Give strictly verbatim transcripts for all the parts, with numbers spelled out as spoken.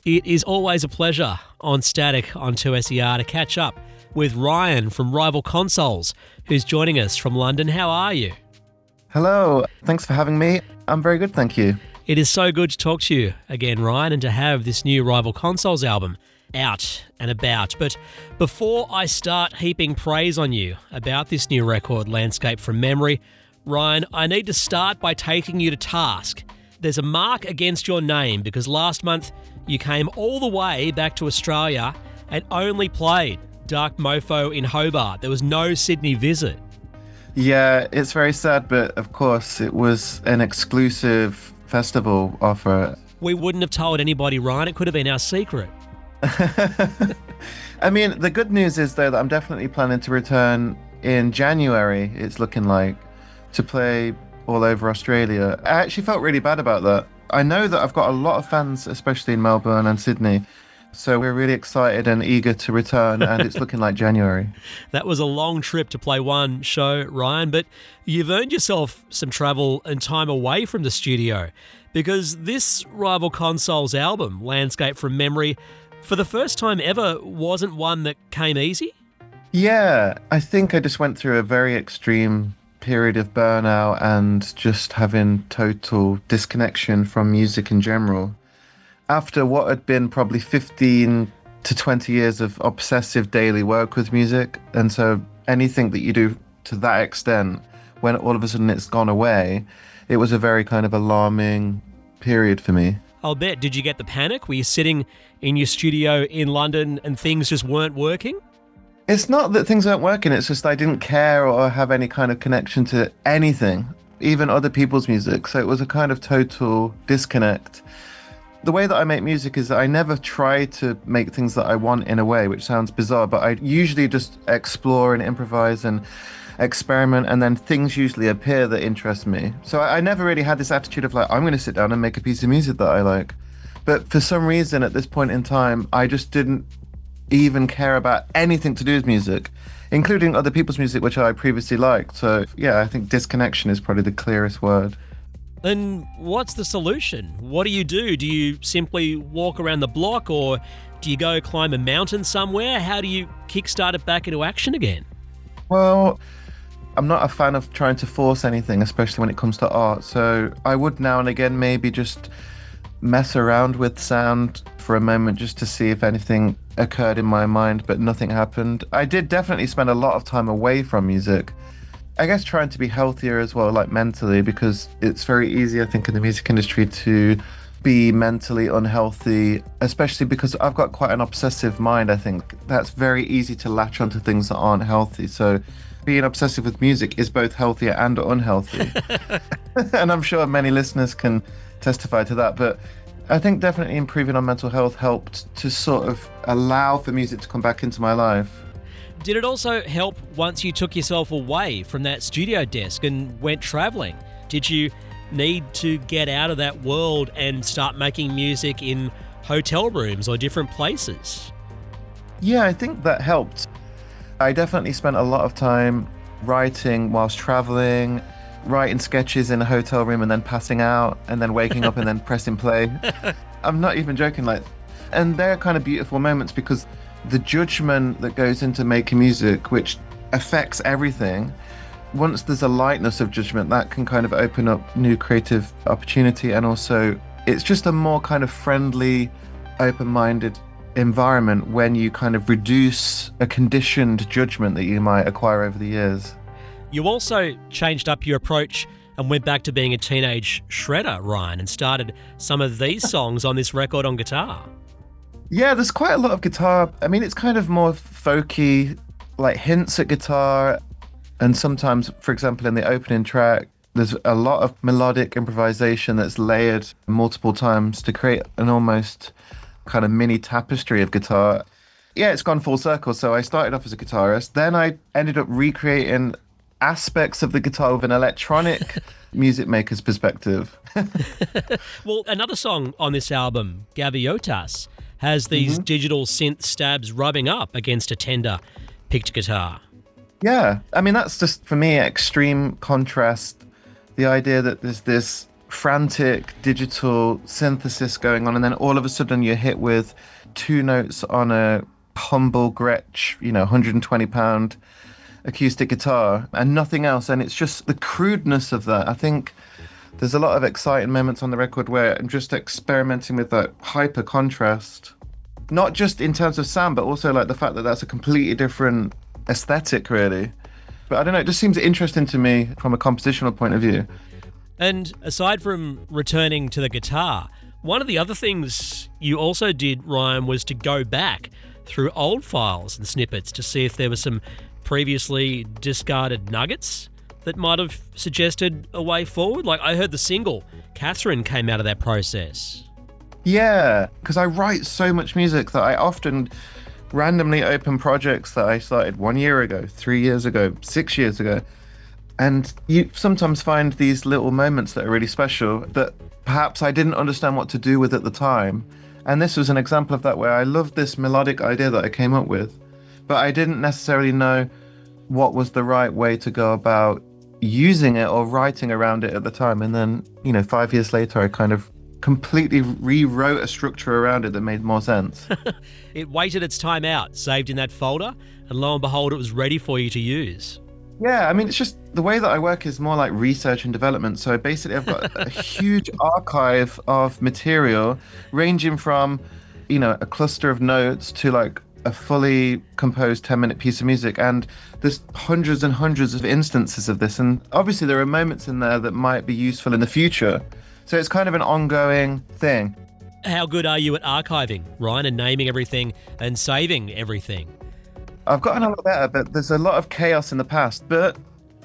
It is always a pleasure on Static on two S E R to catch up with Ryan from Rival Consoles, who's joining us from London. How are you? Hello, thanks for having me. I'm very good, thank you. It is so good to talk to you again, Ryan, and to have this new Rival Consoles album out and about. But before I start heaping praise on you about this new record, Landscape from Memory, Ryan, I need to start by taking you to task. There's a mark against your name because last month you came all the way back to Australia and only played Dark Mofo in Hobart. There was no Sydney visit. Yeah, it's very sad, but of course it was an exclusive festival offer. We wouldn't have told anybody, Ryan. It could have been our secret. I mean, the good news is, though, that I'm definitely planning to return in January, it's looking like, to play all over Australia. I actually felt really bad about that. I know that I've got a lot of fans, especially in Melbourne and Sydney, so we're really excited and eager to return, and it's looking like January. That was a long trip to play one show, Ryan, but you've earned yourself some travel and time away from the studio because this Rival Consoles album, Landscape from Memory, for the first time ever, wasn't one that came easy? Yeah, I think I just went through a very extreme period of burnout and just having total disconnection from music in general. After what had been probably fifteen to twenty years of obsessive daily work with music, and so anything that you do to that extent, when all of a sudden it's gone away, it was a very kind of alarming period for me. I'll bet. Did you get the panic? Were you sitting in your studio in London and things just weren't working? It's not that things weren't working, it's just I didn't care or have any kind of connection to anything, even other people's music. So it was a kind of total disconnect. The way that I make music is that I never try to make things that I want in a way, which sounds bizarre, but I usually just explore and improvise and experiment, and then things usually appear that interest me. So I, I never really had this attitude of like, I'm going to sit down and make a piece of music that I like. But for some reason at this point in time, I just didn't even care about anything to do with music, including other people's music, which I previously liked. So yeah, I think disconnection is probably the clearest word. And what's the solution? What do you do? Do you simply walk around the block, or do you go climb a mountain somewhere? How do you kickstart it back into action again? Well, I'm not a fan of trying to force anything, especially when it comes to art. So I would now and again maybe just mess around with sound for a moment just to see if anything occurred in my mind, but nothing happened. I did definitely spend a lot of time away from music. I guess trying to be healthier as well, like mentally, because it's very easy, I think, in the music industry to be mentally unhealthy, especially because I've got quite an obsessive mind. I think that's very easy to latch onto things that aren't healthy. So being obsessive with music is both healthier and unhealthy. And I'm sure many listeners can testify to that. But I think definitely improving on mental health helped to sort of allow for music to come back into my life. Did it also help once you took yourself away from that studio desk and went travelling? Did you need to get out of that world and start making music in hotel rooms or different places? Yeah, I think that helped. I definitely spent a lot of time writing whilst travelling, writing sketches in a hotel room and then passing out and then waking up and then pressing play. I'm not even joking. Like, and they're kind of beautiful moments because the judgment that goes into making music, which affects everything, once there's a lightness of judgment, that can kind of open up new creative opportunity. And also it's just a more kind of friendly, open-minded environment when you kind of reduce a conditioned judgment that you might acquire over the years. You also changed up your approach and went back to being a teenage shredder, Ryan, and started some of these songs on this record on guitar. Yeah, there's quite a lot of guitar. I mean, it's kind of more folky, like hints at guitar. And sometimes, for example, in the opening track, there's a lot of melodic improvisation that's layered multiple times to create an almost kind of mini tapestry of guitar. Yeah, it's gone full circle. So I started off as a guitarist. Then I ended up recreating aspects of the guitar with an electronic music maker's perspective. Well, another song on this album, Gaviotas, has these mm-hmm. digital synth stabs rubbing up against a tender picked guitar. Yeah, I mean, that's just, for me, extreme contrast. The idea that there's this frantic digital synthesis going on, and then all of a sudden you're hit with two notes on a humble Gretsch, you know, one hundred twenty pound acoustic guitar and nothing else. And it's just the crudeness of that. I think there's a lot of exciting moments on the record where I'm just experimenting with that hyper contrast, not just in terms of sound, but also like the fact that that's a completely different aesthetic, really. But I don't know, it just seems interesting to me from a compositional point of view. And aside from returning to the guitar, one of the other things you also did, Ryan, was to go back through old files and snippets to see if there were some previously discarded nuggets that might have suggested a way forward. Like, I heard the single Catherine came out of that process. Yeah, because I write so much music that I often randomly open projects that I started one year ago, three years ago, six years ago. And you sometimes find these little moments that are really special that perhaps I didn't understand what to do with at the time. And this was an example of that, where I loved this melodic idea that I came up with, but I didn't necessarily know what was the right way to go about using it or writing around it at the time. And then, you know, five years later, I kind of completely rewrote a structure around it that made more sense. It waited its time out, saved in that folder, and lo and behold, it was ready for you to use. Yeah, I mean, it's just the way that I work is more like research and development. So basically, I've got a huge archive of material ranging from, you know, a cluster of notes to like a fully composed ten minute piece of music. And there's hundreds and hundreds of instances of this. And obviously, there are moments in there that might be useful in the future. So it's kind of an ongoing thing. How good are you at archiving, Ryan, and naming everything and saving everything? I've gotten a lot better, but there's a lot of chaos in the past. But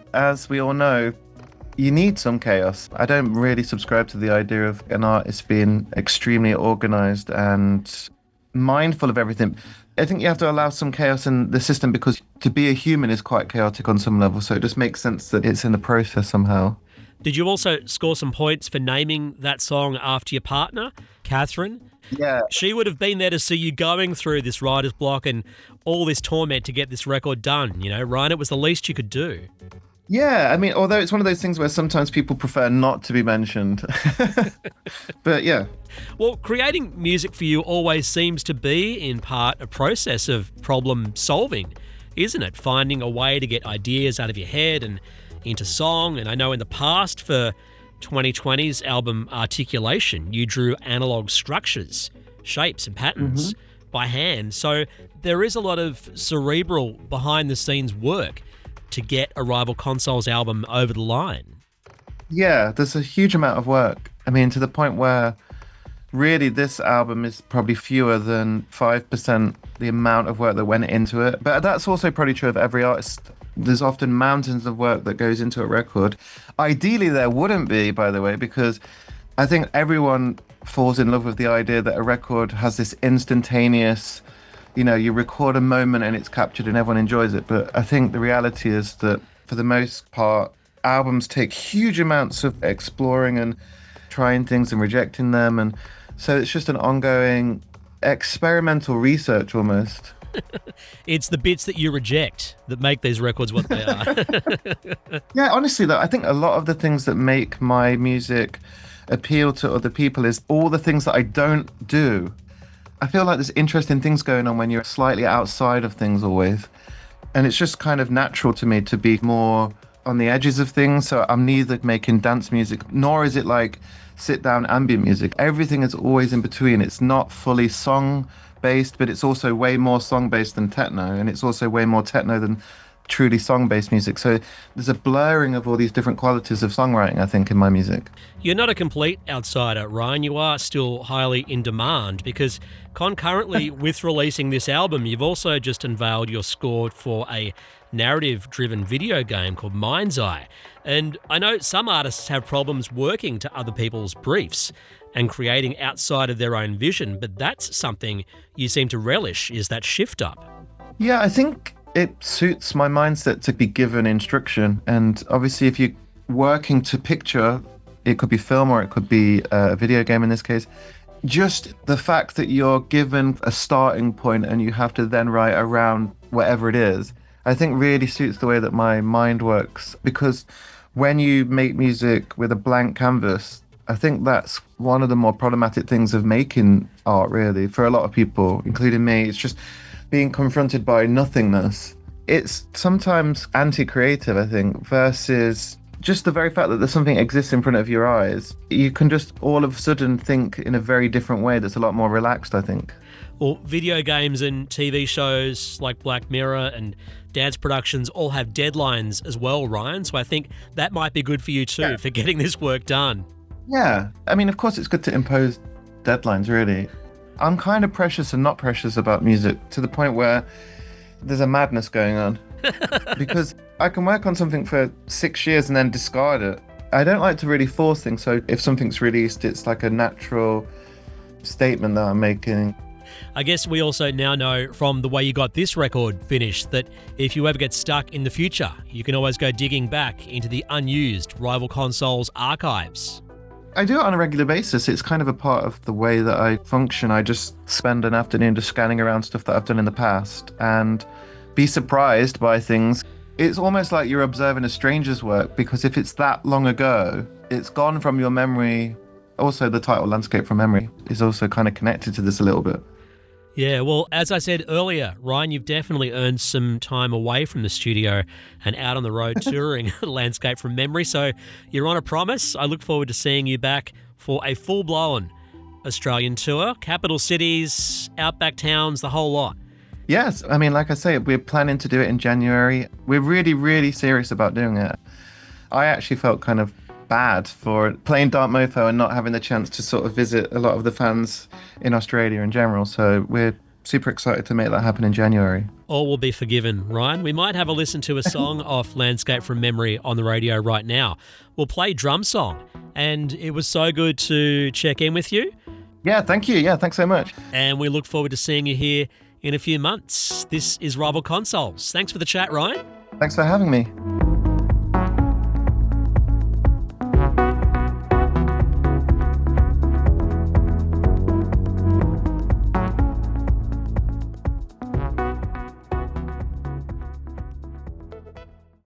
as we all know, you need some chaos. I don't really subscribe to the idea of an artist being extremely organized and mindful of everything. I think you have to allow some chaos in the system, because to be a human is quite chaotic on some level. So it just makes sense that it's in the process somehow. Did you also score some points for naming that song after your partner, Catherine? Yeah. She would have been there to see you going through this writer's block and all this torment to get this record done. You know, Ryan, it was the least you could do. Yeah, I mean, although it's one of those things where sometimes people prefer not to be mentioned. But yeah. Well, creating music for you always seems to be, in part, a process of problem solving, isn't it? Finding a way to get ideas out of your head and into song. And I know in the past, for twenty twenty's album Articulation, you drew analog structures, shapes and patterns mm-hmm. by hand. So there is a lot of cerebral behind the scenes work to get a Rival Consoles album over the line. Yeah, there's a huge amount of work. I mean, to the point where really this album is probably fewer than five percent the amount of work that went into it. But that's also probably true of every artist. There's often mountains of work that goes into a record. Ideally, there wouldn't be, by the way, because I think everyone falls in love with the idea that a record has this instantaneous, you know, you record a moment and it's captured and everyone enjoys it. But I think the reality is that for the most part, albums take huge amounts of exploring and trying things and rejecting them. And so it's just an ongoing experimental research almost. It's the bits that you reject that make these records what they are. Yeah, honestly, though, I think a lot of the things that make my music appeal to other people is all the things that I don't do. I feel like there's interesting things going on when you're slightly outside of things always. And it's just kind of natural to me to be more on the edges of things. So I'm neither making dance music, nor is it like sit down ambient music. Everything is always in between. It's not fully song based, but it's also way more song based than techno, and it's also way more techno than truly song based music. So there's a blurring of all these different qualities of songwriting, I think, in my music. You're not a complete outsider, Ryan. You are still highly in demand, because concurrently with releasing this album, you've also just unveiled your score for a narrative driven video game called Mind's Eye. And I know some artists have problems working to other people's briefs and creating outside of their own vision, but that's something you seem to relish, is that shift up. Yeah, I think it suits my mindset to be given instruction. And obviously, if you're working to picture, it could be film or it could be a video game in this case, just the fact that you're given a starting point and you have to then write around whatever it is, I think really suits the way that my mind works. Because when you make music with a blank canvas, I think that's one of the more problematic things of making art, really, for a lot of people, including me. It's just being confronted by nothingness. It's sometimes anti-creative, I think, versus just the very fact that there's something exists in front of your eyes. You can just all of a sudden think in a very different way that's a lot more relaxed, I think. Well, video games and T V shows like Black Mirror and dance productions all have deadlines as well, Ryan. So I think that might be good for you too, yeah. for getting this work done. Yeah. I mean, of course, it's good to impose deadlines, really. I'm kind of precious and not precious about music to the point where there's a madness going on. Because I can work on something for six years and then discard it. I don't like to really force things. So if something's released, it's like a natural statement that I'm making. I guess we also now know from the way you got this record finished that if you ever get stuck in the future, you can always go digging back into the unused Rival Consoles archives. I do it on a regular basis. It's kind of a part of the way that I function. I just spend an afternoon just scanning around stuff that I've done in the past and be surprised by things. It's almost like you're observing a stranger's work, because if it's that long ago, it's gone from your memory. Also, the title Landscape from Memory is also kind of connected to this a little bit. Yeah, well, as I said earlier, Ryan, you've definitely earned some time away from the studio and out on the road touring Landscape from Memory. So you're on a promise. I look forward to seeing you back for a full-blown Australian tour, capital cities, outback towns, the whole lot. Yes, I mean, like I say, we're planning to do it in January. We're really, really serious about doing it. I actually felt kind of bad for playing Dark Mofo and not having the chance to sort of visit a lot of the fans in Australia in general. So we're super excited to make that happen in January. All will be forgiven, Ryan. We might have a listen to a song off Landscape from Memory on the radio right now. We'll play Drum Song, and it was so good to check in with you. Yeah, thank you. Yeah, thanks so much. And we look forward to seeing you here in a few months. This is Rival Consoles. Thanks for the chat, Ryan. Thanks for having me.